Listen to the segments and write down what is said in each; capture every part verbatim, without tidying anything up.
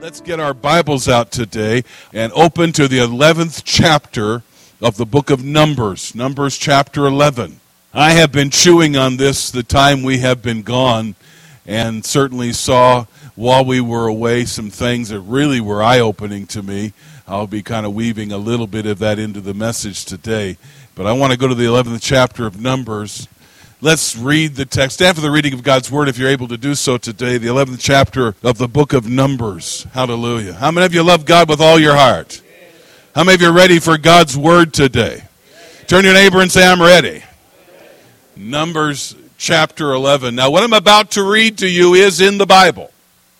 Let's get our Bibles out today and open to the eleventh chapter of the book of Numbers, Numbers chapter eleven. I have been chewing on this the time we have been gone, and certainly saw while we were away some things that really were eye-opening to me. I'll be kind of weaving a little bit of that into the message today. But I want to go to the eleventh chapter of Numbers. Let's read the text. Stand for the reading of God's Word if you're able to do so today. The eleventh chapter of the book of Numbers. Hallelujah. How many of you love God with all your heart? How many of you are ready for God's Word today? Turn to your neighbor and say, I'm ready. Numbers chapter eleven. Now what I'm about to read to you is in the Bible.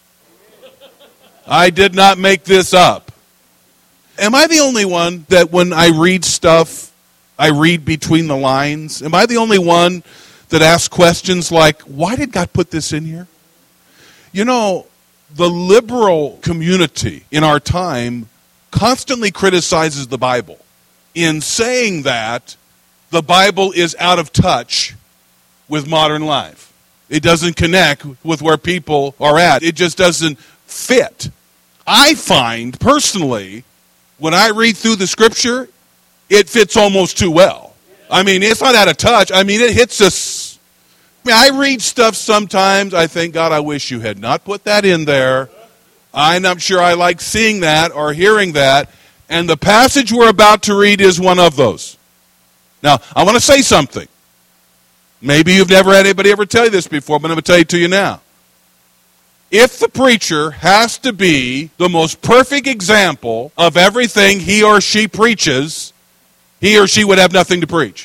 I did not make this up. Am I the only one that when I read stuff, I read between the lines? Am I the only one that asks questions like, why did God put this in here? You know, the liberal community in our time constantly criticizes the Bible in saying that the Bible is out of touch with modern life. It doesn't connect with where people are at. It just doesn't fit. I find, personally, when I read through the Scripture, it fits almost too well. I mean, it's not out of touch. I mean, it hits us. I mean, I read stuff sometimes. I think, God, I wish you had not put that in there. I'm not sure I like seeing that or hearing that. And the passage we're about to read is one of those. Now, I want to say something. Maybe you've never had anybody ever tell you this before, but I'm going to tell it to you now. If the preacher has to be the most perfect example of everything he or she preaches, he or she would have nothing to preach.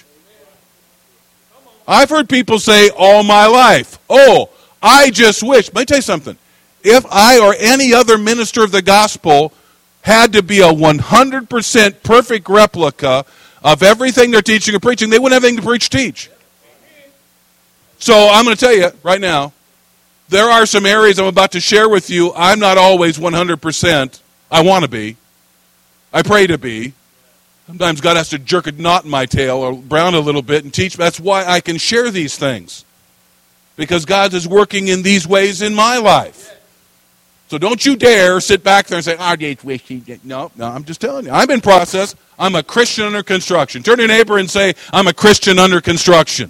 I've heard people say all my life, oh, I just wish. Let me tell you something. If I or any other minister of the gospel had to be a one hundred percent perfect replica of everything they're teaching or preaching, they wouldn't have anything to preach teach. So I'm going to tell you right now, there are some areas I'm about to share with you. I'm not always one hundred percent. I want to be. I pray to be. Sometimes God has to jerk a knot in my tail or brown a little bit and teach. That's why I can share these things. Because God is working in these ways in my life. So don't you dare sit back there and say, I just wish he did. No, no, I'm just telling you. I'm in process. I'm a Christian under construction. Turn to your neighbor and say, I'm a Christian under construction.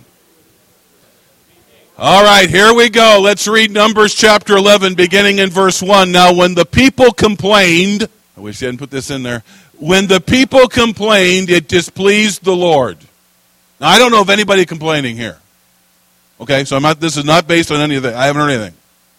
All right, here we go. Let's read Numbers chapter eleven, beginning in verse one. Now, when the people complained, I wish I hadn't put this in there. When the people complained, it displeased the Lord. Now, I don't know of anybody complaining here. Okay, so I'm not, this is not based on anything. I haven't heard anything.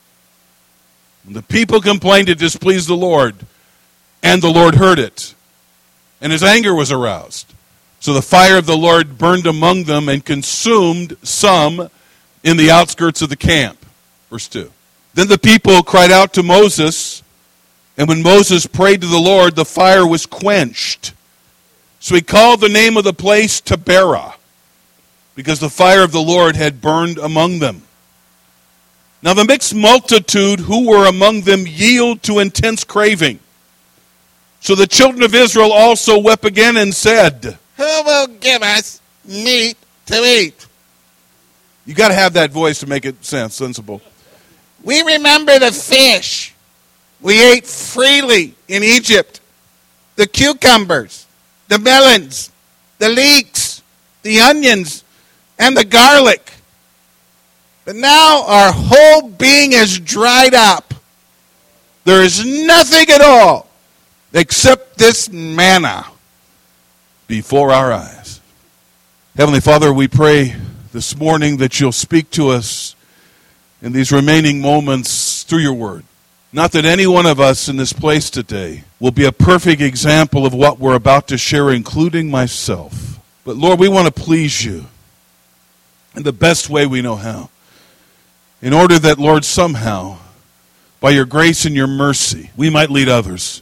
When the people complained, it displeased the Lord, and the Lord heard it, and his anger was aroused. So the fire of the Lord burned among them and consumed some in the outskirts of the camp. Verse two. Then the people cried out to Moses, and when Moses prayed to the Lord, the fire was quenched. So he called the name of the place Taberah, because the fire of the Lord had burned among them. Now the mixed multitude who were among them yielded to intense craving. So the children of Israel also wept again and said, who will give us meat to eat? You got to have that voice to make it sense, sensible. We remember the fish we ate freely in Egypt, the cucumbers, the melons, the leeks, the onions, and the garlic. But now our whole being is dried up. There is nothing at all except this manna before our eyes. Heavenly Father, we pray this morning that you'll speak to us in these remaining moments through your word. Not that any one of us in this place today will be a perfect example of what we're about to share, including myself. But Lord, we want to please you in the best way we know how. In order that, Lord, somehow, by your grace and your mercy, we might lead others.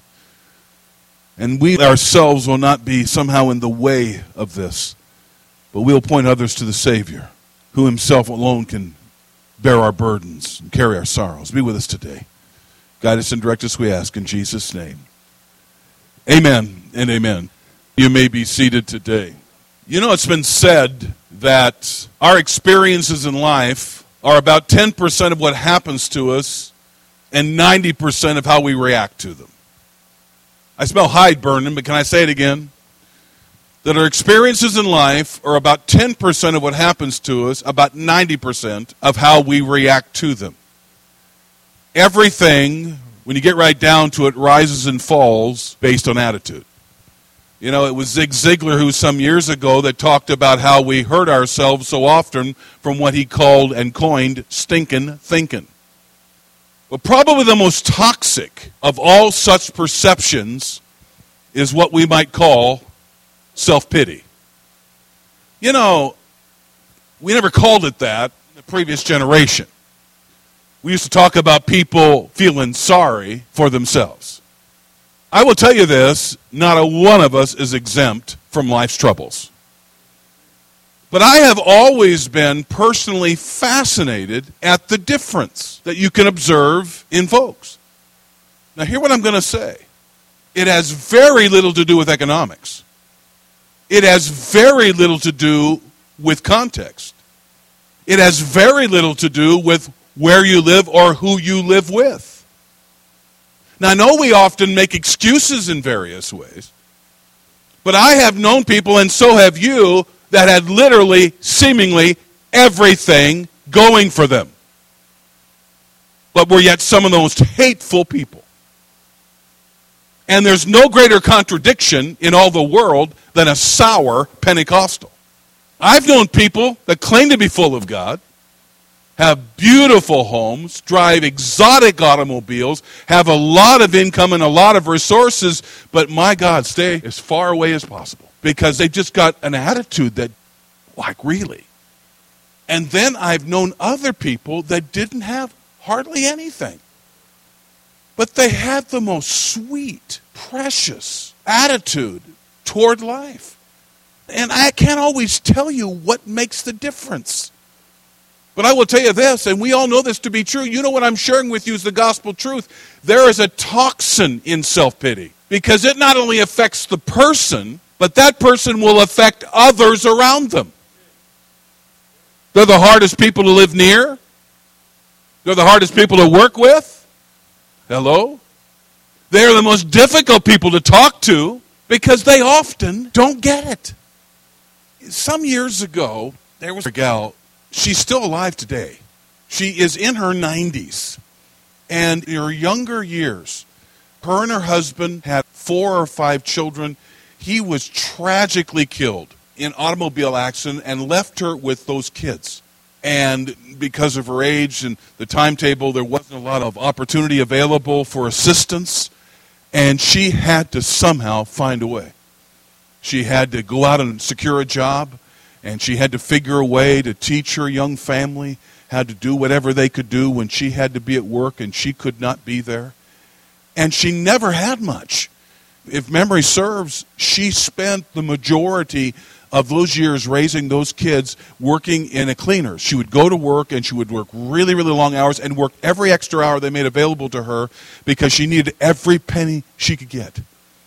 And we ourselves will not be somehow in the way of this, but we'll point others to the Savior, who himself alone can bear our burdens and carry our sorrows. Be with us today. Guide us and direct us, we ask, in Jesus' name. Amen and amen. You may be seated today. You know, it's been said that our experiences in life are about ten percent of what happens to us and ninety percent of how we react to them. I smell hide burning, but can I say it again? That our experiences in life are about ten percent of what happens to us, about ninety percent of how we react to them. Everything, when you get right down to it, rises and falls based on attitude. You know, it was Zig Ziglar who some years ago that talked about how we hurt ourselves so often from what he called and coined stinkin' thinking. But probably the most toxic of all such perceptions is what we might call self-pity. You know, we never called it that in the previous generation. We used to talk about people feeling sorry for themselves. I will tell you this, not a one of us is exempt from life's troubles. But I have always been personally fascinated at the difference that you can observe in folks. Now, hear what I'm going to say. It has very little to do with economics. It has very little to do with context. It has very little to do with where you live or who you live with. Now, I know we often make excuses in various ways, but I have known people, and so have you, that had literally, seemingly, everything going for them, but were yet some of the most hateful people. And there's no greater contradiction in all the world than a sour Pentecostal. I've known people that claim to be full of God, have beautiful homes, drive exotic automobiles, have a lot of income and a lot of resources, but my God, stay as far away as possible because they've just got an attitude that, like, really. And then I've known other people that didn't have hardly anything, but they had the most sweet, precious attitude toward life. And I can't always tell you what makes the difference. But I will tell you this, and we all know this to be true. You know what I'm sharing with you is the gospel truth. There is a toxin in self-pity because it not only affects the person, but that person will affect others around them. They're the hardest people to live near. They're the hardest people to work with. Hello? They're the most difficult people to talk to because they often don't get it. Some years ago, there was a gal. She's still alive today. She is in her nineties. And in her younger years, her and her husband had four or five children. He was tragically killed in an automobile accident and left her with those kids. And because of her age and the timetable, there wasn't a lot of opportunity available for assistance. And she had to somehow find a way. She had to go out and secure a job. And she had to figure a way to teach her young family how to do whatever they could do when she had to be at work and she could not be there. And she never had much. If memory serves, she spent the majority of those years raising those kids working in a cleaner. She would go to work and she would work really, really long hours and work every extra hour they made available to her because she needed every penny she could get.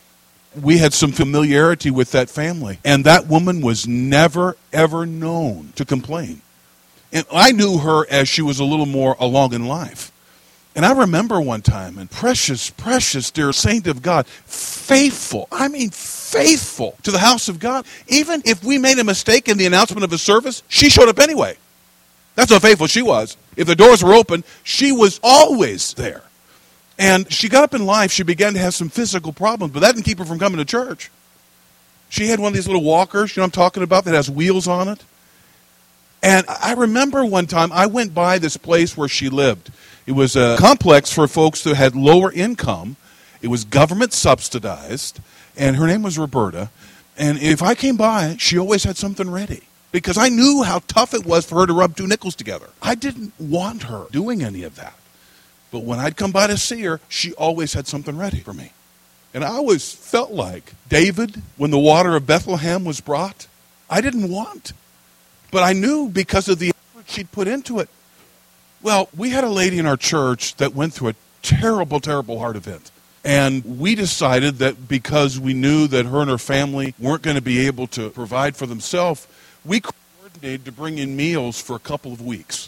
We had some familiarity with that family. And that woman was never, ever known to complain. And I knew her as she was a little more along in life. And I remember one time, and precious, precious, dear saint of God, faithful, I mean faithful to the house of God. Even if we made a mistake in the announcement of a service, she showed up anyway. That's how faithful she was. If the doors were open, she was always there. And she got up in life, she began to have some physical problems, but that didn't keep her from coming to church. She had one of these little walkers, you know what I'm talking about, that has wheels on it. And I remember one time I went by this place where she lived. It was a complex for folks that had lower income. It was government subsidized, and her name was Roberta. And if I came by, she always had something ready because I knew how tough it was for her to rub two nickels together. I didn't want her doing any of that. But when I'd come by to see her, she always had something ready for me. And I always felt like David, when the water of Bethlehem was brought, I didn't want. But I knew because of the effort she'd put into it. Well, we had a lady in our church that went through a terrible, terrible heart event. And we decided that because we knew that her and her family weren't going to be able to provide for themselves, we coordinated to bring in meals for a couple of weeks.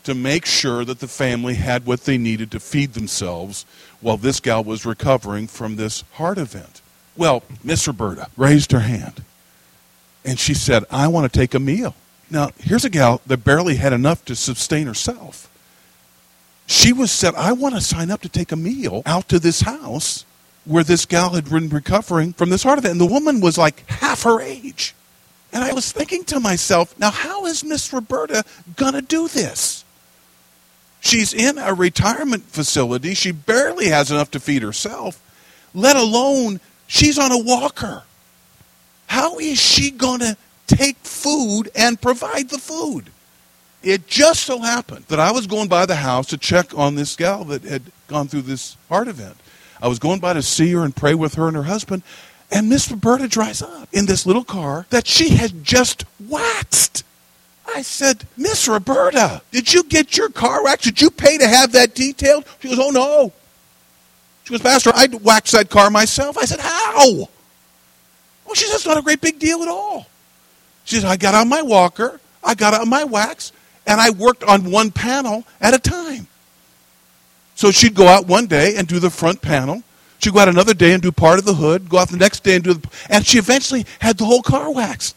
to make sure that the family had what they needed to feed themselves while this gal was recovering from this heart event. Well, Miss Roberta raised her hand, and she said, I want to take a meal. Now, here's a gal that barely had enough to sustain herself. She was said, I want to sign up to take a meal out to this house where this gal had been recovering from this heart event. And the woman was like half her age. And I was thinking to myself, now how is Miss Roberta going to do this? She's in a retirement facility. She barely has enough to feed herself, let alone she's on a walker. How is she going to take food and provide the food? It just so happened that I was going by the house to check on this gal that had gone through this heart event. I was going by to see her and pray with her and her husband, and Miss Roberta drives up in this little car that she had just waxed. I said, Miss Roberta, did you get your car waxed? Did you pay to have that detailed? She goes, oh, no. She goes, Pastor, I waxed that car myself. I said, how? Well, she said, it's not a great big deal at all. She said, I got on my walker, I got on my wax, and I worked on one panel at a time. So she'd go out one day and do the front panel. She'd go out another day and do part of the hood, go out the next day and do the... And she eventually had the whole car waxed.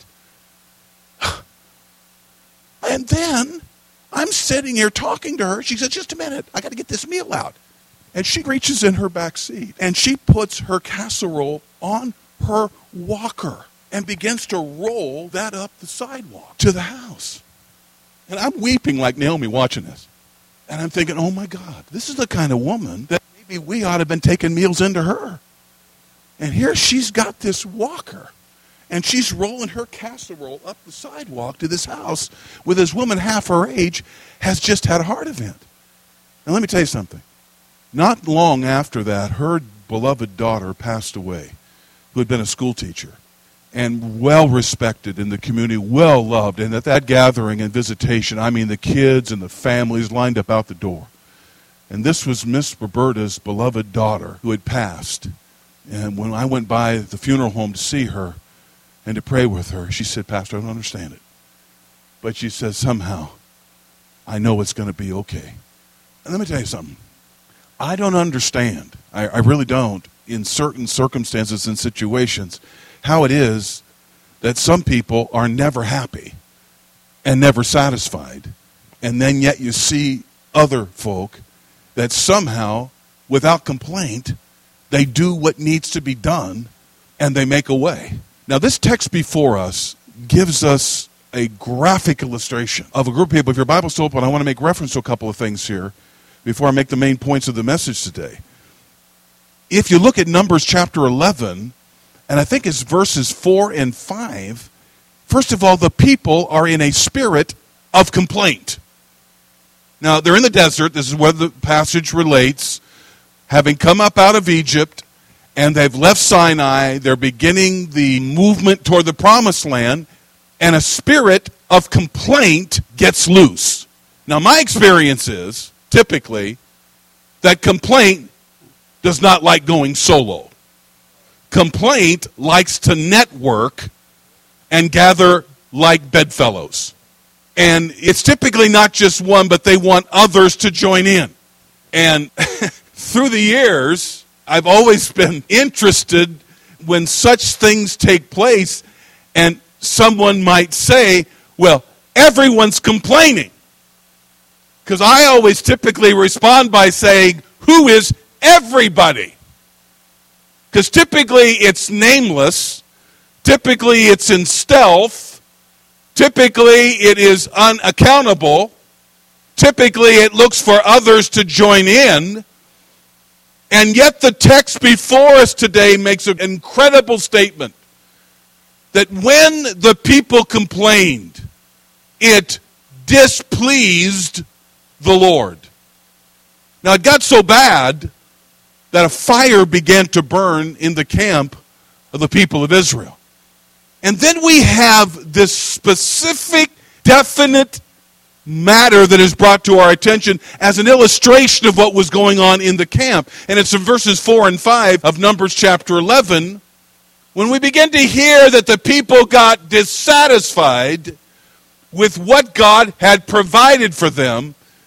And then I'm sitting here talking to her. She said, just a minute, I got to get this meal out. And she reaches in her back seat, and she puts her casserole on her walker and begins to roll that up the sidewalk to the house. And I'm weeping like Naomi watching this. And I'm thinking, oh my God, this is the kind of woman that maybe we ought to have been taking meals into her. And here she's got this walker. And she's rolling her casserole up the sidewalk to this house with this woman half her age has just had a heart event. Now let me tell you something. Not long after that, her beloved daughter passed away, who had been a school teacher and well respected in the community, well loved. And at that gathering and visitation, I mean the kids and the families lined up out the door. And this was Miss Roberta's beloved daughter who had passed. And when I went by the funeral home to see her and to pray with her, she said, Pastor, I don't understand it. But she says, somehow, I know it's going to be okay. And let me tell you something. I don't understand, I, I really don't, in certain circumstances and situations, how it is that some people are never happy and never satisfied. And then yet you see other folk that somehow, without complaint, they do what needs to be done and they make a way. Now this text before us gives us a graphic illustration of a group of people. If your Bible's still open, I want to make reference to a couple of things here before I make the main points of the message today. If you look at Numbers chapter eleven, and I think it's verses four and five, first of all, the people are in a spirit of complaint. Now, they're in the desert. This is where the passage relates. Having come up out of Egypt, and they've left Sinai, they're beginning the movement toward the promised land, and a spirit of complaint gets loose. Now, my experience is, typically, that complaint does not like going solo. Complaint likes to network and gather like bedfellows. And it's typically not just one, but they want others to join in. And through the years, I've always been interested when such things take place, and someone might say, well, everyone's complaining. Because I always typically respond by saying, who is everybody? Because typically it's nameless. Typically it's in stealth. Typically it is unaccountable. Typically it looks for others to join in. And yet the text before us today makes an incredible statement that when the people complained, it displeased the Lord. Now it got so bad that a fire began to burn in the camp of the people of Israel. And then we have this specific, definite matter that is brought to our attention as an illustration of what was going on in the camp. And it's in verses four and five of Numbers chapter eleven, when we begin to hear that the people got dissatisfied with what God had provided for them,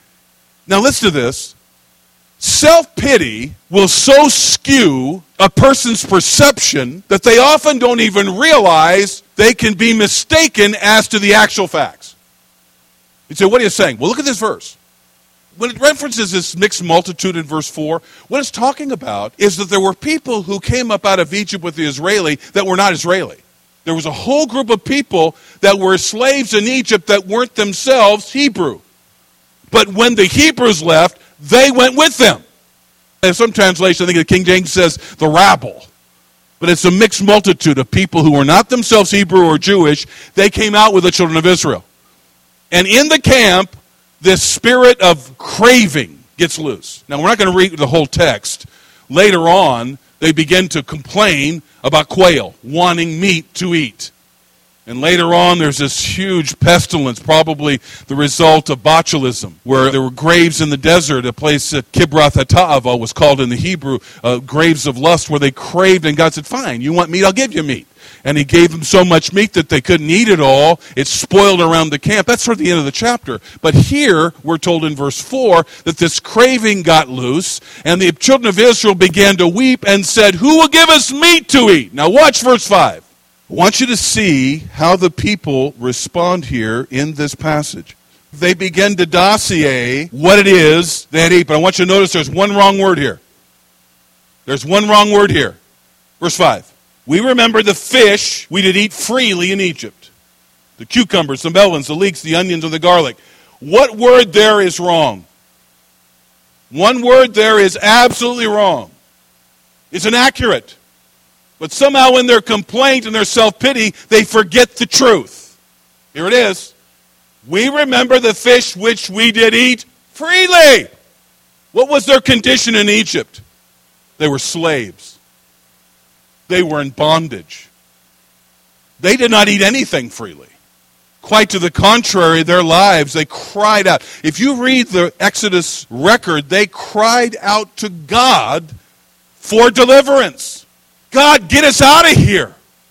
Now listen to this. Self-pity will so skew a person's perception that they often don't even realize they can be mistaken as to the actual facts. You say, what are you saying? Well, look at this verse. When it references this mixed multitude in verse four, what it's talking about is that there were people who came up out of Egypt with the Israeli that were not Israeli. There was a whole group of people that were slaves in Egypt that weren't themselves Hebrew. But when the Hebrews left, they went with them. In some translation, I think the King James says the rabble. But it's a mixed multitude of people who were not themselves Hebrew or Jewish. They came out with the children of Israel. And in the camp, this spirit of craving gets loose. Now, we're not going to read the whole text. Later on, they begin to complain about quail, wanting meat to eat. And later on, there's this huge pestilence, probably the result of botulism, where there were graves in the desert, a place that Kibroth Hattaavah was called in the Hebrew, uh, graves of lust, where they craved, and God said, fine, you want meat, I'll give you meat. And he gave them so much meat that they couldn't eat it all. It spoiled around the camp. That's sort of the end of the chapter. But here, we're told in verse four that this craving got loose, and the children of Israel began to weep and said, who will give us meat to eat? Now watch verse five. I want you to see how the people respond here in this passage. They begin to dossier what it is they eat. But I want you to notice there's one wrong word here. There's one wrong word here. Verse five. We remember the fish we did eat freely in Egypt. The cucumbers, the melons, the leeks, the onions, and the garlic. What word there is wrong? One word there is absolutely wrong. It's inaccurate. But somehow in their complaint and their self-pity, they forget the truth. Here it is. We remember the fish which we did eat freely. What was their condition in Egypt? They were slaves. They were in bondage. They did not eat anything freely. Quite to the contrary, their lives, they cried out. If you read the Exodus record, they cried out to God for deliverance. God, get us out of here.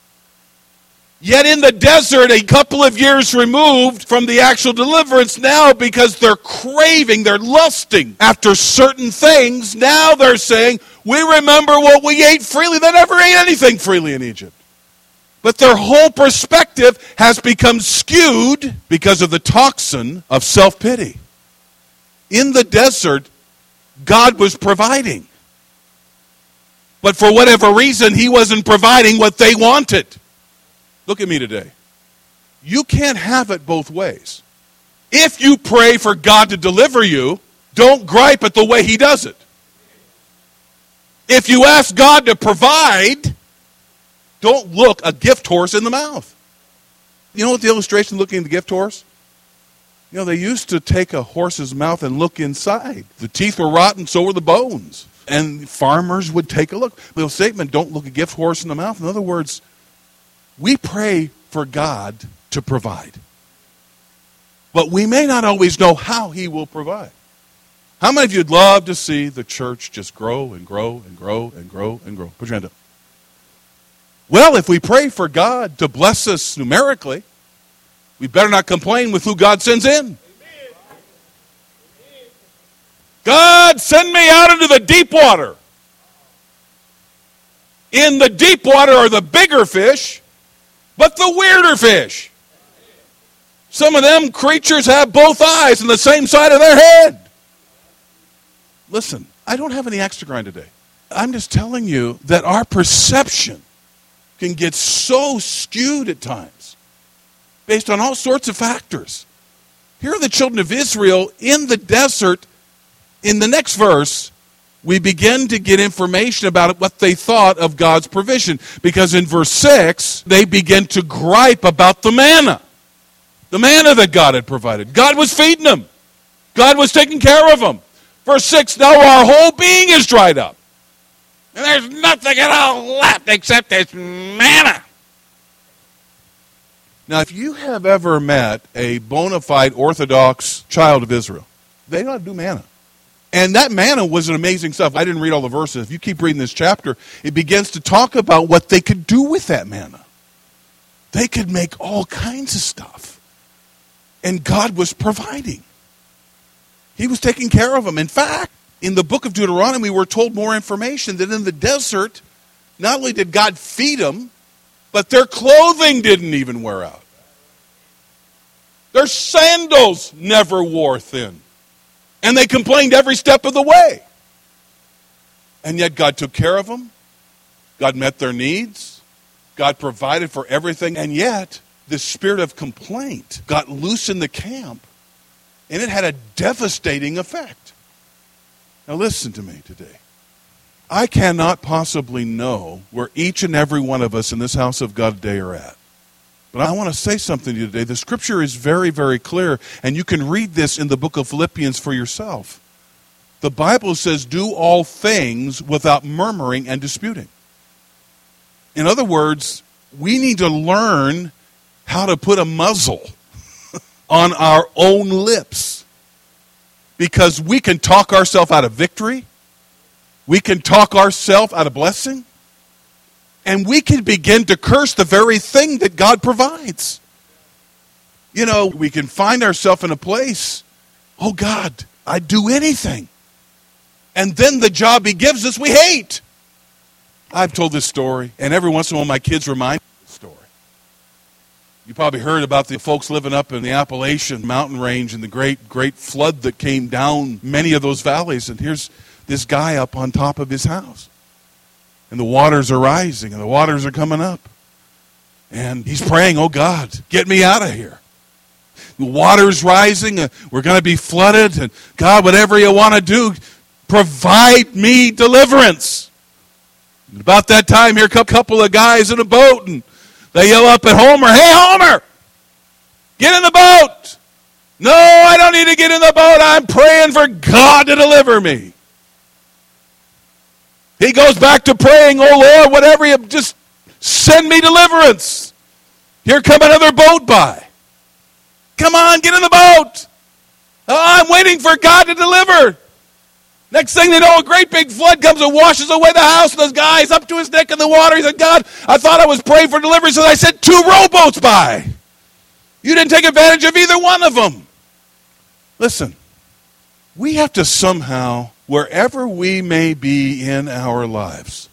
Yet in the desert, a couple of years removed from the actual deliverance, now because they're craving, they're lusting after certain things, now they're saying, we remember what we ate freely. They never ate anything freely in Egypt. But their whole perspective has become skewed because of the toxin of self-pity. In the desert, God was providing. But for whatever reason, he wasn't providing what they wanted. Look at me today. You can't have it both ways. If you pray for God to deliver you, don't gripe at the way he does it. If you ask God to provide, don't look a gift horse in the mouth. You know what the illustration looking at the gift horse? You know, they used to take a horse's mouth and look inside. The teeth were rotten, so were the bones. And farmers would take a look. The statement, don't look a gift horse in the mouth. In other words, we pray for God to provide. But we may not always know how he will provide. How many of you would love to see the church just grow and grow and grow and grow and grow? Put your hand up. Well, if we pray for God to bless us numerically, we better not complain with who God sends in. God, send me out into the deep water. In the deep water are the bigger fish, but the weirder fish. Some of them creatures have both eyes on the same side of their head. Listen, I don't have any axe to grind today. I'm just telling you that our perception can get so skewed at times based on all sorts of factors. Here are the children of Israel in the desert. In the next verse, we begin to get information about what they thought of God's provision. Because in verse six, they begin to gripe about the manna. The manna that God had provided. God was feeding them. God was taking care of them. Verse six, now our whole being is dried up. And there's nothing at all left except this manna. Now, if you have ever met a bona fide Orthodox child of Israel, they know how to do manna. And that manna was an amazing stuff. I didn't read all the verses. If you keep reading this chapter, it begins to talk about what they could do with that manna. They could make all kinds of stuff. And God was providing. He was taking care of them. In fact, in the book of Deuteronomy, we're told more information that in the desert, not only did God feed them, but their clothing didn't even wear out. Their sandals never wore thin. And they complained every step of the way. And yet God took care of them. God met their needs. God provided for everything. And yet, the spirit of complaint got loose in the camp. And it had a devastating effect. Now listen to me today. I cannot possibly know where each and every one of us in this house of God today are at. But I want to say something to you today. The scripture is very, very clear, and you can read this in the book of Philippians for yourself. The Bible says, do all things without murmuring and disputing. In other words, we need to learn how to put a muzzle on our own lips. Because we can talk ourselves out of victory. We can talk ourselves out of blessing. And we can begin to curse the very thing that God provides. You know, we can find ourselves in a place, oh God, I'd do anything. And then the job he gives us, we hate. I've told this story, and every once in a while my kids remind me of the story. You probably heard about the folks living up in the Appalachian mountain range and the great, great flood that came down many of those valleys. And here's this guy up on top of his house. And the waters are rising, and the waters are coming up. And he's praying, oh God, get me out of here. The water's rising, uh, we're going to be flooded, and God, whatever you want to do, provide me deliverance. And about that time, here come a couple of guys in a boat, and they yell up at Homer, hey Homer, get in the boat. No, I don't need to get in the boat. I'm praying for God to deliver me. He goes back to praying, oh Lord, whatever you, just send me deliverance. Here come another boat by. Come on, get in the boat. Oh, I'm waiting for God to deliver. Next thing they know, a great big flood comes and washes away the house, and this guy's up to his neck in the water. He said, God, I thought I was praying for deliverance, and I sent two rowboats by. You didn't take advantage of either one of them. Listen, we have to somehow, wherever we may be in our lives,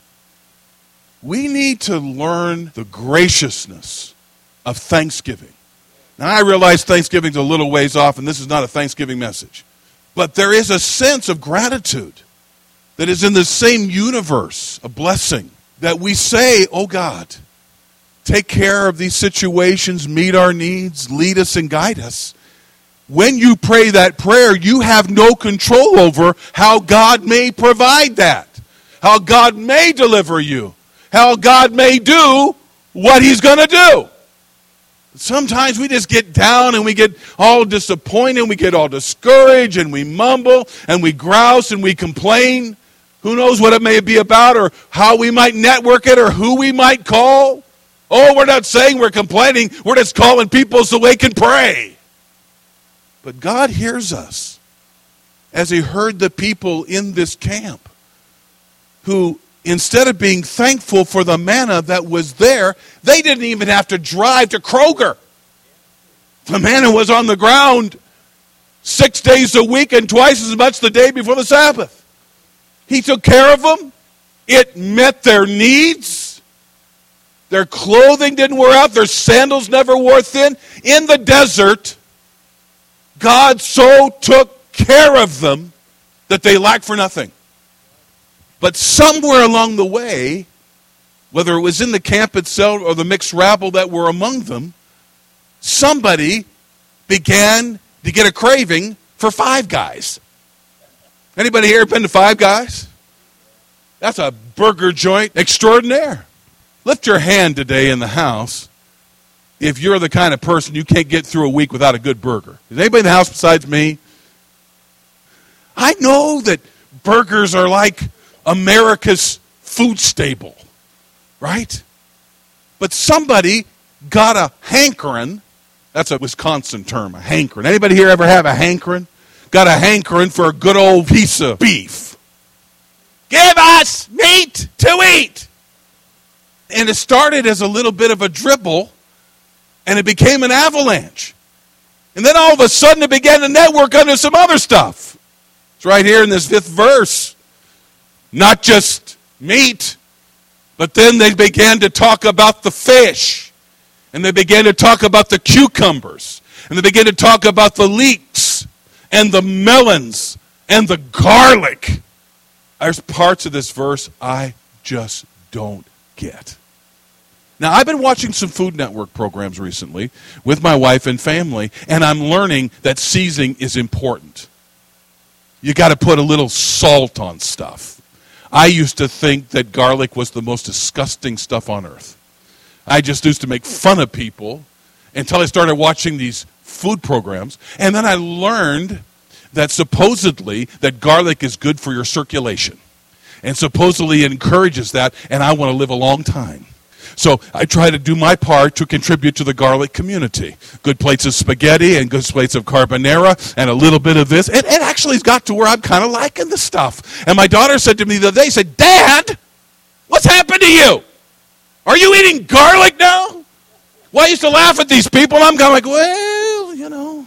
we need to learn the graciousness of thanksgiving. Now, I realize Thanksgiving's a little ways off, and this is not a Thanksgiving message. But there is a sense of gratitude that is in the same universe, a blessing, that we say, oh God, take care of these situations, meet our needs, lead us and guide us. When you pray that prayer, you have no control over how God may provide that, how God may deliver you, how God may do what he's going to do. Sometimes we just get down and we get all disappointed, we get all discouraged, and we mumble and we grouse and we complain. Who knows what it may be about, or how we might network it, or who we might call. Oh, we're not saying we're complaining, we're just calling people so they can pray. But God hears us, as he heard the people in this camp, who instead of being thankful for the manna that was there, they didn't even have to drive to Kroger. The manna was on the ground six days a week and twice as much the day before the Sabbath. He took care of them. It met their needs. Their clothing didn't wear out. Their sandals never wore thin. In the desert, God so took care of them that they lacked for nothing. But somewhere along the way, whether it was in the camp itself or the mixed rabble that were among them, somebody began to get a craving for Five Guys. Anybody here been to Five Guys? That's a burger joint extraordinaire. Lift your hand today in the house if you're the kind of person you can't get through a week without a good burger. Is anybody in the house besides me? I know that burgers are like America's food staple, right? But somebody got a hankering. That's a Wisconsin term, a hankering. Anybody here ever have a hankering? Got a hankering for a good old piece of beef. Give us meat to eat. And it started as a little bit of a dribble, and it became an avalanche. And then all of a sudden it began to network under some other stuff. It's right here in this fifth verse. Not just meat, but then they began to talk about the fish. And they began to talk about the cucumbers. And they began to talk about the leeks and the melons and the garlic. There's parts of this verse I just don't get. Now, I've been watching some Food Network programs recently with my wife and family, and I'm learning that seasoning is important. You got to put a little salt on stuff. I used to think that garlic was the most disgusting stuff on earth. I just used to make fun of people until I started watching these food programs, and then I learned that supposedly that garlic is good for your circulation, and supposedly it encourages that, and I want to live a long time. So I try to do my part to contribute to the garlic community. Good plates of spaghetti and good plates of carbonara and a little bit of this. It, it actually has got to where I'm kind of liking the stuff. And my daughter said to me the other day, said, Dad, what's happened to you? Are you eating garlic now? Well, I used to laugh at these people, and I'm kind of like, well, you know.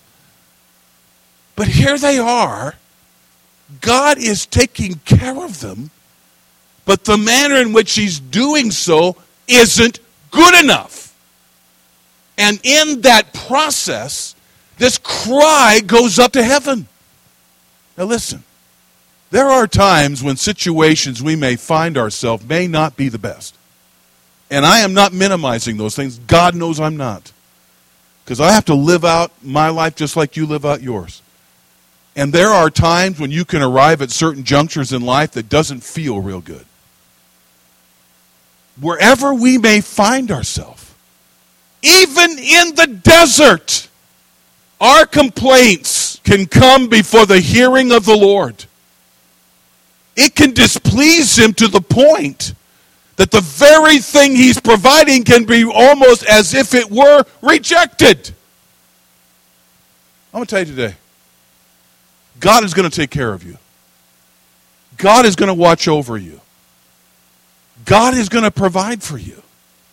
But here they are. God is taking care of them, but the manner in which he's doing so isn't good enough. And in that process, this cry goes up to heaven. Now listen, there are times when situations we may find ourselves may not be the best. And I am not minimizing those things. God knows I'm not. Because I have to live out my life just like you live out yours. And there are times when you can arrive at certain junctures in life that doesn't feel real good. Wherever we may find ourselves, even in the desert, our complaints can come before the hearing of the Lord. It can displease him to the point that the very thing he's providing can be almost as if it were rejected. I'm going to tell you today, God is going to take care of you. God is going to watch over you. God is going to provide for you.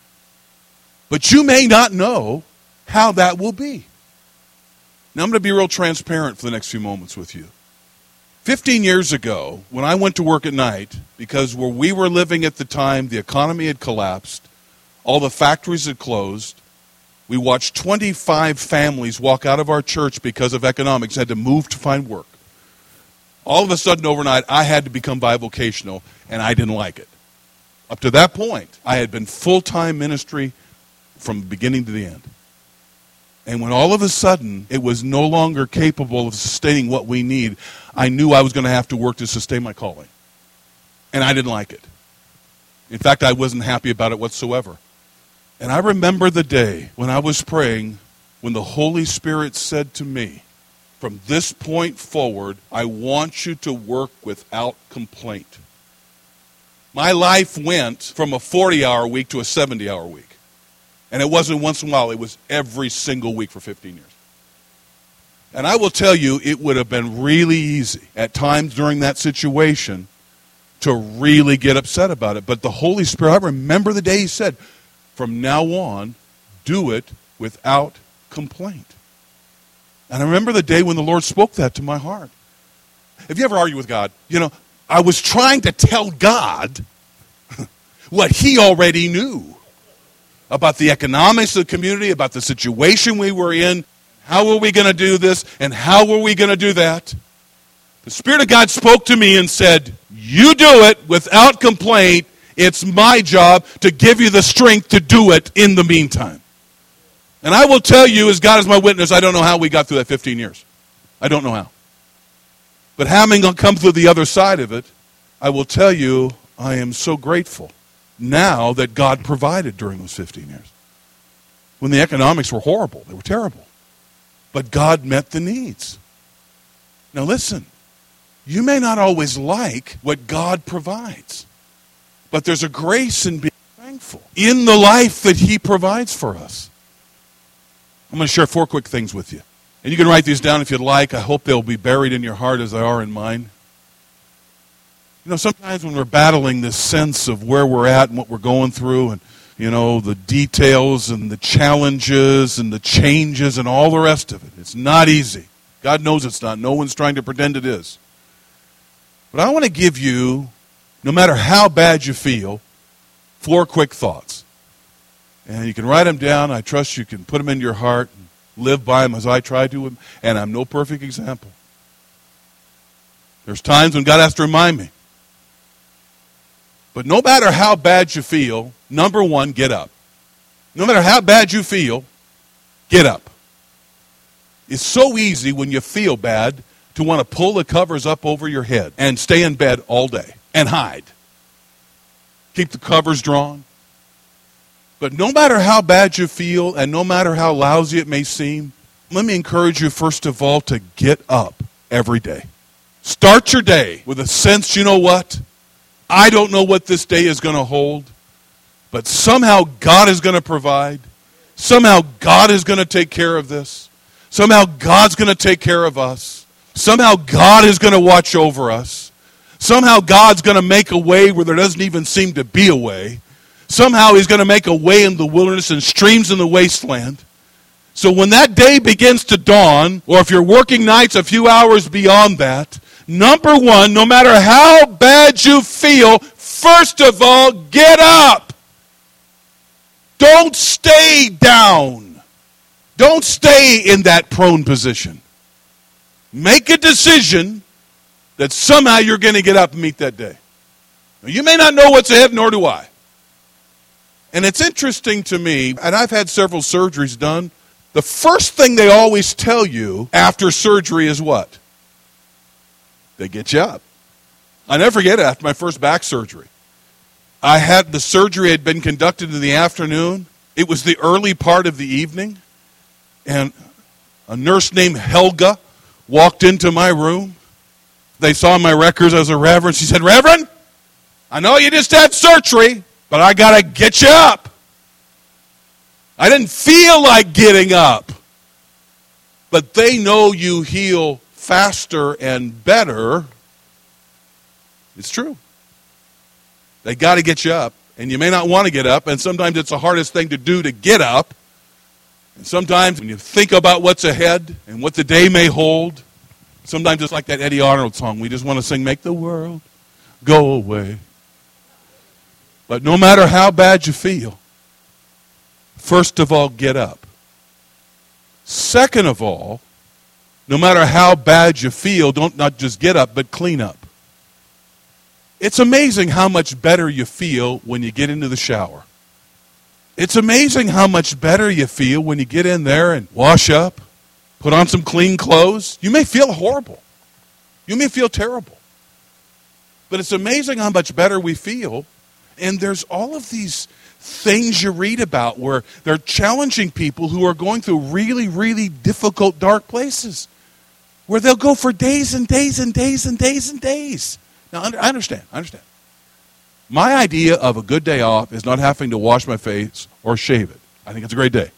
But you may not know how that will be. Now, I'm going to be real transparent for the next few moments with you. Fifteen years ago, when I went to work at night, because where we were living at the time, the economy had collapsed, all the factories had closed, we watched twenty-five families walk out of our church because of economics, had to move to find work. All of a sudden, overnight, I had to become bivocational, and I didn't like it. Up to that point, I had been full-time ministry from the beginning to the end. And when all of a sudden it was no longer capable of sustaining what we need, I knew I was going to have to work to sustain my calling. And I didn't like it. In fact, I wasn't happy about it whatsoever. And I remember the day when I was praying, when the Holy Spirit said to me, from this point forward, I want you to work without complaint. My life went from a forty-hour week to a seventy-hour week. And it wasn't once in a while, it was every single week for fifteen years. And I will tell you, it would have been really easy at times during that situation to really get upset about it. But the Holy Spirit, I remember the day he said, from now on, do it without complaint. And I remember the day when the Lord spoke that to my heart. Have you ever argued with God? You know, I was trying to tell God what he already knew about the economics of the community, about the situation we were in. How were we going to do this, and how were we going to do that? The Spirit of God spoke to me and said, you do it without complaint. It's my job to give you the strength to do it in the meantime. And I will tell you, as God is my witness, I don't know how we got through that fifteen years. I don't know how. But having come through the other side of it, I will tell you, I am so grateful now that God provided during those fifteen years. When the economics were horrible, they were terrible. But God met the needs. Now listen, you may not always like what God provides, but there's a grace in being thankful in the life that he provides for us. I'm going to share four quick things with you. And you can write these down if you'd like. I hope they'll be buried in your heart as they are in mine. You know, sometimes when we're battling this sense of where we're at and what we're going through, and, you know, the details and the challenges and the changes and all the rest of it, it's not easy. God knows it's not. No one's trying to pretend it is. But I want to give you, no matter how bad you feel, four quick thoughts. And you can write them down. I trust you can put them into your heart and live by them as I try to. And I'm no perfect example. There's times when God has to remind me. But no matter how bad you feel, number one, get up. No matter how bad you feel, get up. It's so easy when you feel bad to want to pull the covers up over your head and stay in bed all day and hide. Keep the covers drawn. But no matter how bad you feel and no matter how lousy it may seem, let me encourage you first of all to get up every day. Start your day with a sense, you know what? I don't know what this day is going to hold, but somehow God is going to provide. Somehow God is going to take care of this. Somehow God's going to take care of us. Somehow God is going to watch over us. Somehow God's going to make a way where there doesn't even seem to be a way. Somehow He's going to make a way in the wilderness and streams in the wasteland. So when that day begins to dawn, or if you're working nights a few hours beyond that, number one, no matter how bad you feel, first of all, get up. Don't stay down. Don't stay in that prone position. Make a decision that somehow you're going to get up and meet that day. Now, you may not know what's ahead, nor do I. And it's interesting to me, and I've had several surgeries done, the first thing they always tell you after surgery is what? They get you up. I never forget it, after my first back surgery. I had, the surgery had been conducted in the afternoon. It was the early part of the evening. And a nurse named Helga walked into my room. They saw my records as a reverend. She said, "Reverend, I know you just had surgery, but I got to get you up." I didn't feel like getting up. But they know you heal faster and better. It's true. They got to get you up. And you may not want to get up. And sometimes it's the hardest thing to do to get up. And sometimes when you think about what's ahead and what the day may hold, sometimes it's like that Eddie Arnold song. We just want to sing, "Make the world go away." But no matter how bad you feel, first of all, get up. Second of all, no matter how bad you feel, don't not just get up, but clean up. It's amazing how much better you feel when you get into the shower. It's amazing how much better you feel when you get in there and wash up, put on some clean clothes. You may feel horrible. You may feel terrible. But it's amazing how much better we feel. And there's all of these things you read about where they're challenging people who are going through really, really difficult, dark places, where they'll go for days and days and days and days and days. Now, I understand. I understand. My idea of a good day off is not having to wash my face or shave it. I think it's a great day.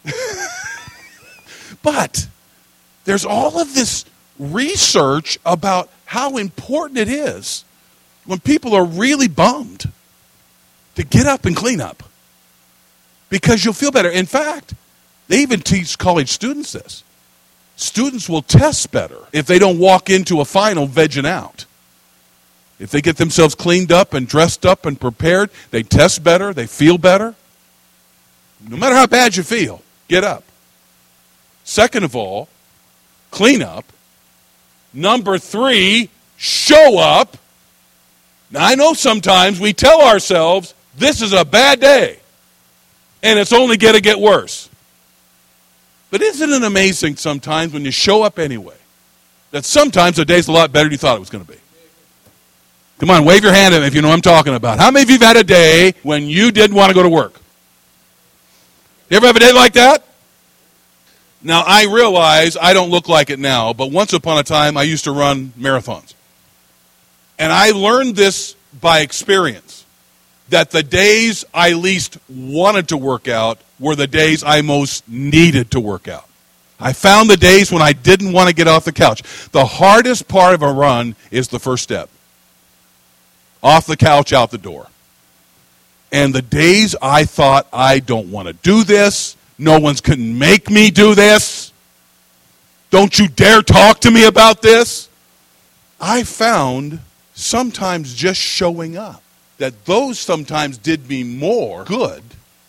But there's all of this research about how important it is when people are really bummed to get up and clean up, because you'll feel better. In fact, they even teach college students this. Students will test better if they don't walk into a final vegging out. If they get themselves cleaned up and dressed up and prepared, they test better, they feel better. No matter how bad you feel, get up. Second of all, clean up. Number three, show up. Now, I know sometimes we tell ourselves, this is a bad day, and it's only going to get worse. But isn't it amazing sometimes when you show up anyway, that sometimes the day's a lot better than you thought it was going to be? Come on, wave your hand at me if you know what I'm talking about. How many of you have had a day when you didn't want to go to work? You ever have a day like that? Now, I realize I don't look like it now, but once upon a time I used to run marathons. And I learned this by experience, that the days I least wanted to work out were the days I most needed to work out. I found the days when I didn't want to get off the couch. The hardest part of a run is the first step. Off the couch, out the door. And the days I thought, I don't want to do this, no one's can make me do this, don't you dare talk to me about this, I found sometimes just showing up, that those sometimes did me more good.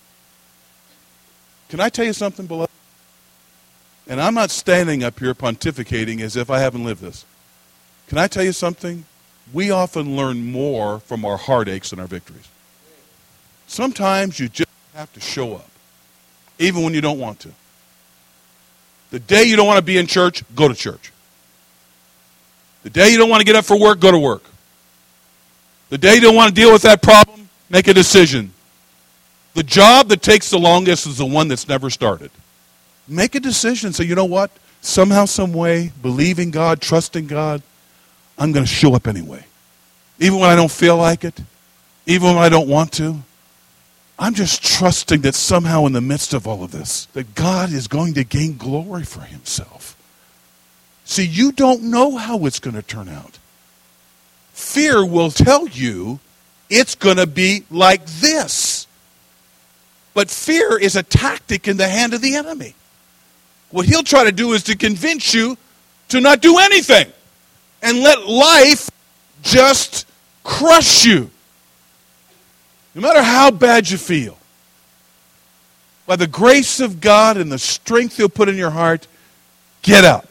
Can I tell you something, beloved? And I'm not standing up here pontificating as if I haven't lived this. Can I tell you something? We often learn more from our heartaches than our victories. Sometimes you just have to show up, even when you don't want to. The day you don't want to be in church, go to church. The day you don't want to get up for work, go to work. The day you don't want to deal with that problem, make a decision. The job that takes the longest is the one that's never started. Make a decision. Say, you know what? Somehow, some way, believing God, trusting God, I'm going to show up anyway. Even when I don't feel like it, even when I don't want to. I'm just trusting that somehow in the midst of all of this, that God is going to gain glory for himself. See, you don't know how it's going to turn out. Fear will tell you it's going to be like this. But fear is a tactic in the hand of the enemy. What he'll try to do is to convince you to not do anything and let life just crush you. No matter how bad you feel, by the grace of God and the strength he'll put in your heart, get up.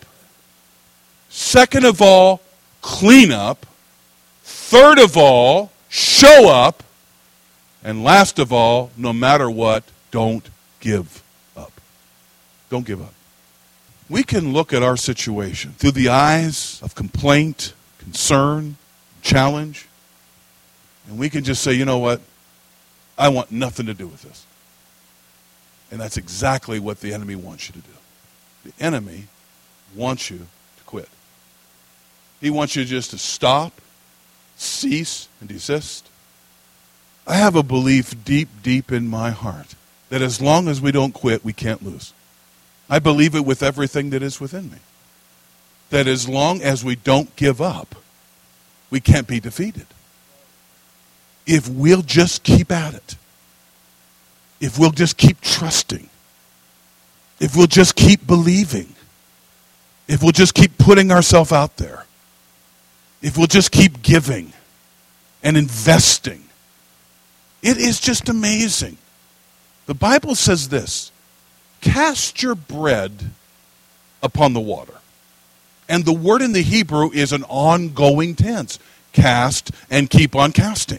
Second of all, clean up. Third of all, show up. And last of all, no matter what, don't give up. Don't give up. We can look at our situation through the eyes of complaint, concern, challenge, and we can just say, you know what? I want nothing to do with this. And that's exactly what the enemy wants you to do. The enemy wants you to quit. He wants you just to stop, cease, and desist. I have a belief deep, deep in my heart that as long as we don't quit, we can't lose. I believe it with everything that is within me. That as long as we don't give up, we can't be defeated. If we'll just keep at it. If we'll just keep trusting. If we'll just keep believing. If we'll just keep putting ourselves out there. If we'll just keep giving and investing. It is just amazing. The Bible says this, cast your bread upon the water. And the word in the Hebrew is an ongoing tense. Cast and keep on casting.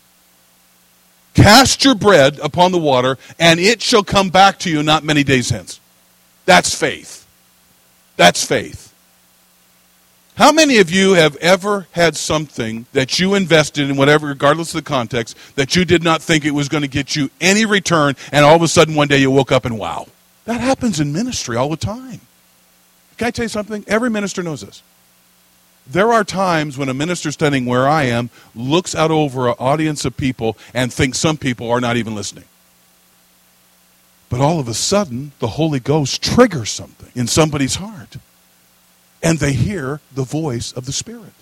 Cast your bread upon the water, and it shall come back to you not many days hence. That's faith. That's faith. How many of you have ever had something that you invested in, whatever, regardless of the context, that you did not think it was going to get you any return, and all of a sudden one day you woke up and wow. That happens in ministry all the time. Can I tell you something? Every minister knows this. There are times when a minister standing where I am looks out over an audience of people and thinks some people are not even listening. But all of a sudden, the Holy Ghost triggers something in somebody's heart. And they hear the voice of the Spirit.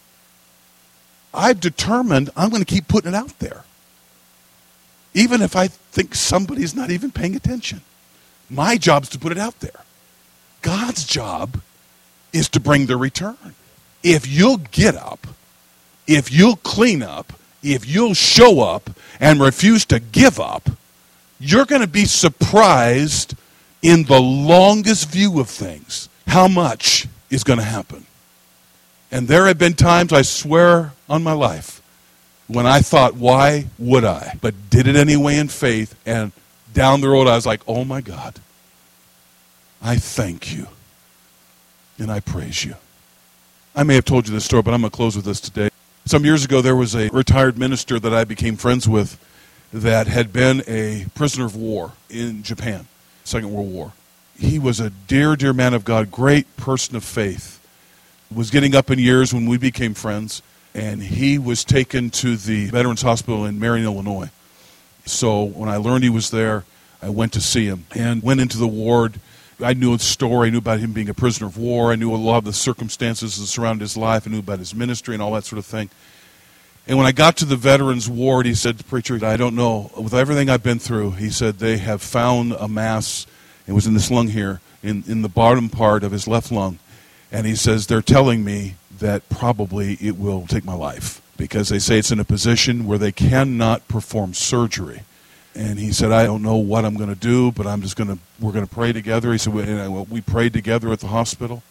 I've determined I'm going to keep putting it out there. Even if I think somebody's not even paying attention. My job's to put it out there. God's job is to bring the return. If you'll get up, if you'll clean up, if you'll show up and refuse to give up, you're going to be surprised in the longest view of things how much is going to happen. And there have been times, I swear on my life, when I thought, why would I? But did it anyway in faith, and down the road I was like, oh my God, I thank you and I praise you. I may have told you this story, but I'm going to close with this today. Some years ago, there was a retired minister that I became friends with that had been a prisoner of war in Japan, Second World War. He was a dear, dear man of God, great person of faith. Was getting up in years when we became friends, and he was taken to the Veterans Hospital in Marion, Illinois. So when I learned he was there, I went to see him and went into the ward. I knew his story. I knew about him being a prisoner of war. I knew a lot of the circumstances that surrounded his life. I knew about his ministry and all that sort of thing. And when I got to the veterans ward, he said, preacher, I don't know. With everything I've been through, he said, they have found a mass. It was in this lung here, in, in the bottom part of his left lung. And he says, they're telling me that probably it will take my life because they say it's in a position where they cannot perform surgery. And he said, I don't know what I'm going to do, but I'm just going to, we're going to pray together. He said, we, we prayed together at the hospital.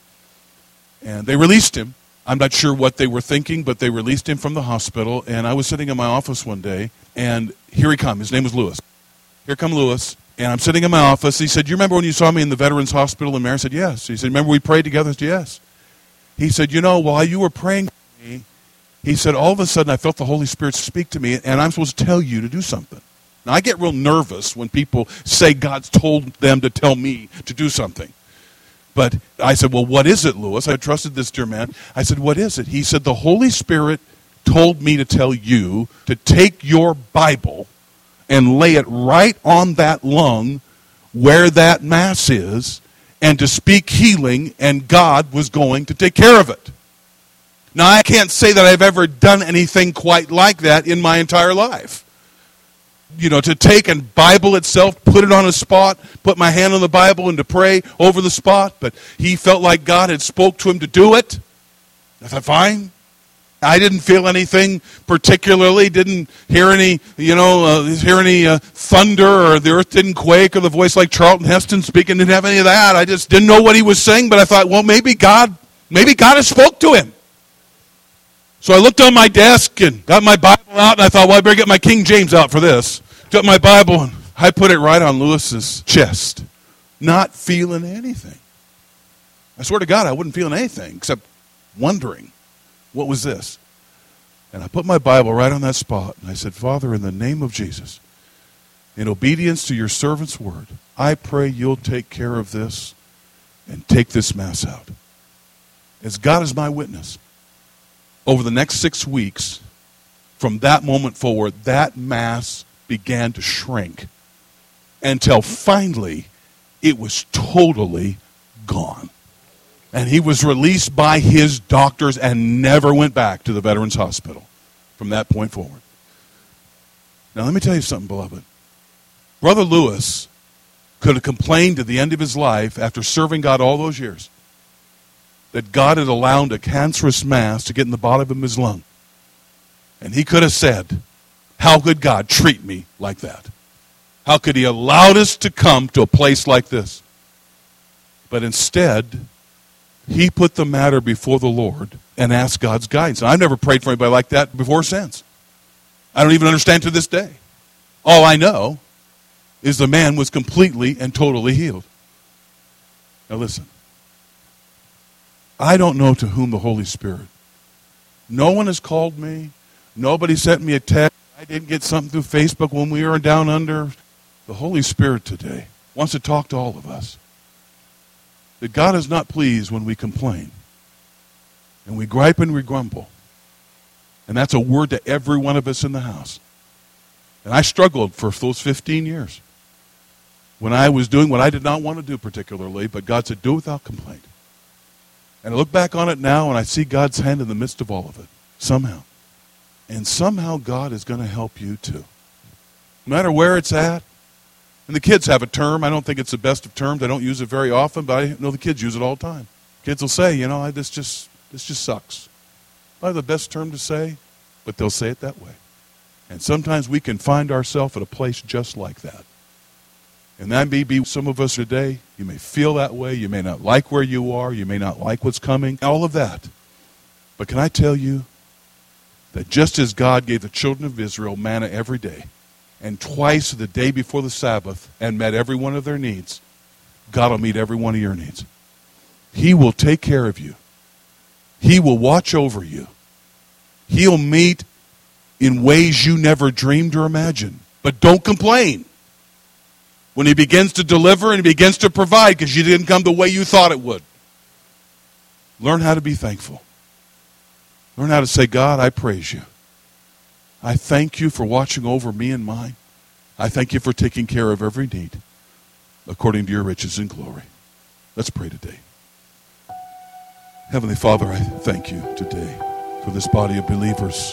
And they released him. I'm not sure what they were thinking, but they released him from the hospital. And I was sitting in my office one day, and here he come. His name was Lewis. Here come Lewis. And I'm sitting in my office. He said, you remember when you saw me in the Veterans Hospital in Mary? I said, yes. He said, remember we prayed together? I said, yes. He said, you know, while you were praying for me, he said, all of a sudden I felt the Holy Spirit speak to me, and I'm supposed to tell you to do something. Now, I get real nervous when people say God's told them to tell me to do something. But I said, well, what is it, Lewis? I trusted this dear man. I said, what is it? He said, the Holy Spirit told me to tell you to take your Bible and lay it right on that lung where that mass is and to speak healing, and God was going to take care of it. Now, I can't say that I've ever done anything quite like that in my entire life. You know, to take and Bible itself, put it on a spot, put my hand on the Bible and to pray over the spot. But he felt like God had spoke to him to do it. I thought, fine. I didn't feel anything particularly, didn't hear any, you know, uh, hear any uh, thunder, or the earth didn't quake, or the voice like Charlton Heston speaking, didn't have any of that. I just didn't know what he was saying, but I thought, well, maybe God, maybe God has spoke to him. So I looked on my desk and got my Bible out, and I thought, well, I better get my King James out for this. Got my Bible, and I put it right on Lewis's chest, not feeling anything. I swear to God, I wasn't feeling anything except wondering, what was this? And I put my Bible right on that spot, and I said, Father, in the name of Jesus, in obedience to your servant's word, I pray you'll take care of this and take this mass out. As God is my witness, over the next six weeks, from that moment forward, that mass began to shrink until finally it was totally gone. And he was released by his doctors and never went back to the Veterans Hospital from that point forward. Now let me tell you something, beloved. Brother Lewis could have complained at the end of his life after serving God all those years that God had allowed a cancerous mass to get in the bottom of his lung. And he could have said, how could God treat me like that? How could he allow us to come to a place like this? But instead, he put the matter before the Lord and asked God's guidance. And I've never prayed for anybody like that before or since. I don't even understand to this day. All I know is the man was completely and totally healed. Now listen. I don't know to whom the Holy Spirit. No one has called me. Nobody sent me a text. I didn't get something through Facebook when we were down under. The Holy Spirit today wants to talk to all of us. That God is not pleased when we complain. And we gripe and we grumble. And that's a word to every one of us in the house. And I struggled for those fifteen years. When I was doing what I did not want to do particularly, but God said, do it without complaint. And I look back on it now and I see God's hand in the midst of all of it. Somehow. And somehow God is going to help you too. No matter where it's at. And the kids have a term. I don't think it's the best of terms. I don't use it very often, but I know the kids use it all the time. Kids will say, you know, I, this just this just sucks. Not the best term to say, but they'll say it that way. And sometimes we can find ourselves at a place just like that. And that may be some of us today. You may feel that way. You may not like where you are. You may not like what's coming. All of that. But can I tell you that just as God gave the children of Israel manna every day, and twice the day before the Sabbath, and met every one of their needs, God will meet every one of your needs. He will take care of you. He will watch over you. He'll meet in ways you never dreamed or imagined. But don't complain when he begins to deliver and he begins to provide because you didn't come the way you thought it would. Learn how to be thankful. Learn how to say, God, I praise you. I thank you for watching over me and mine. I thank you for taking care of every need according to your riches and glory. Let's pray today. Heavenly Father, I thank you today for this body of believers,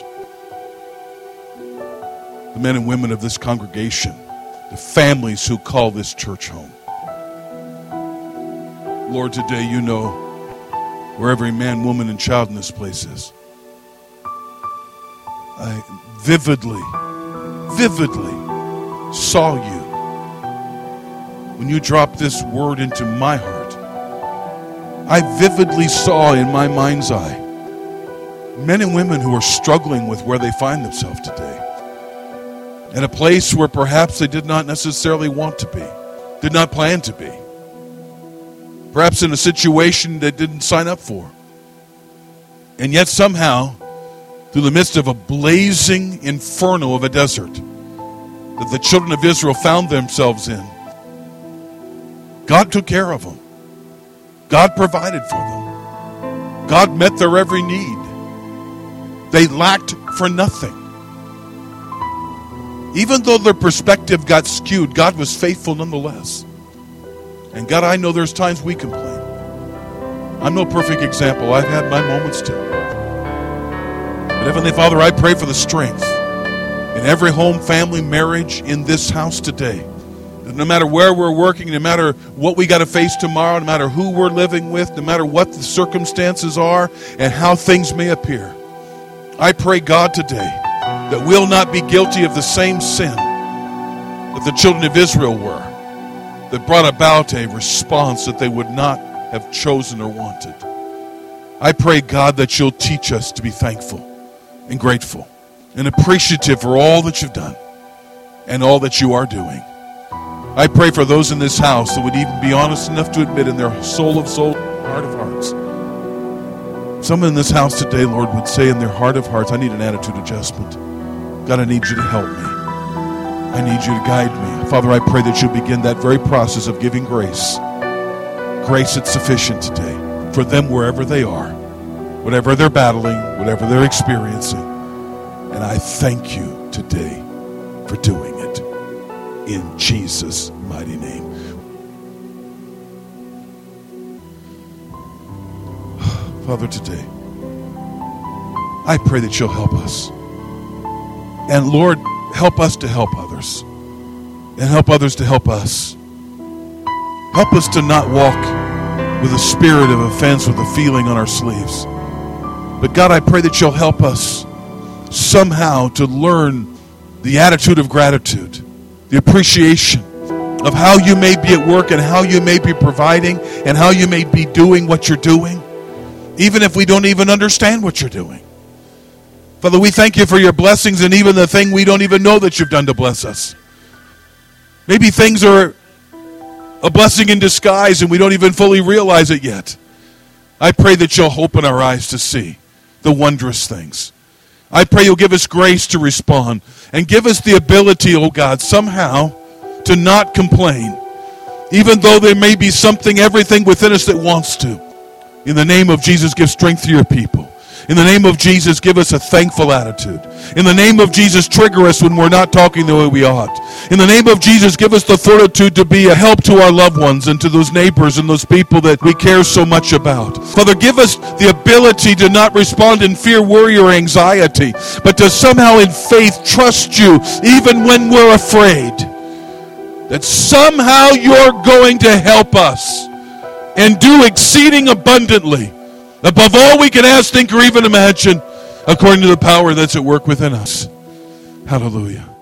the men and women of this congregation, the families who call this church home. Lord, today you know where every man, woman, and child in this place is. I vividly, vividly saw you when you dropped this word into my heart. I vividly saw in my mind's eye men and women who are struggling with where they find themselves today. In a place where perhaps they did not necessarily want to be, did not plan to be. Perhaps in a situation they didn't sign up for. And yet somehow, through the midst of a blazing inferno of a desert that the children of Israel found themselves in, God took care of them. God provided for them. God met their every need. They lacked for nothing. Even though their perspective got skewed, God was faithful nonetheless. And God, I know there's times we complain. I'm no perfect example. I've had my moments too. But Heavenly Father, I pray for the strength in every home, family, marriage in this house today. No matter where we're working, no matter what we got to face tomorrow, no matter who we're living with, no matter what the circumstances are and how things may appear, I pray, God, today that we'll not be guilty of the same sin that the children of Israel were, that brought about a response that they would not have chosen or wanted. I pray, God, that you'll teach us to be thankful and grateful and appreciative for all that you've done and all that you are doing. I pray for those in this house that would even be honest enough to admit in their soul of souls, heart of hearts. Someone in this house today, Lord, would say in their heart of hearts, I need an attitude adjustment. God, I need you to help me. I need you to guide me. Father, I pray that you'll begin that very process of giving grace. Grace that's sufficient today for them wherever they are, whatever they're battling, whatever they're experiencing. And I thank you today for doing it. In Jesus' mighty name. Father, today, I pray that you'll help us. And Lord, help us to help others. And help others to help us. Help us to not walk with a spirit of offense, with a feeling on our sleeves. But God, I pray that you'll help us somehow to learn the attitude of gratitude, the appreciation of how you may be at work and how you may be providing and how you may be doing what you're doing, even if we don't even understand what you're doing. Father, we thank you for your blessings and even the thing we don't even know that you've done to bless us. Maybe things are a blessing in disguise and we don't even fully realize it yet. I pray that you'll open our eyes to see the wondrous things. I pray you'll give us grace to respond and give us the ability, oh God, somehow to not complain, even though there may be something, everything within us that wants to. In the name of Jesus, give strength to your people. In the name of Jesus, give us a thankful attitude. In the name of Jesus, trigger us when we're not talking the way we ought. In the name of Jesus, give us the fortitude to be a help to our loved ones and to those neighbors and those people that we care so much about. Father, give us the ability to not respond in fear, worry, or anxiety, but to somehow in faith trust you even when we're afraid. That somehow you're going to help us and do exceeding abundantly above all we can ask, think, or even imagine, according to the power that's at work within us. Hallelujah.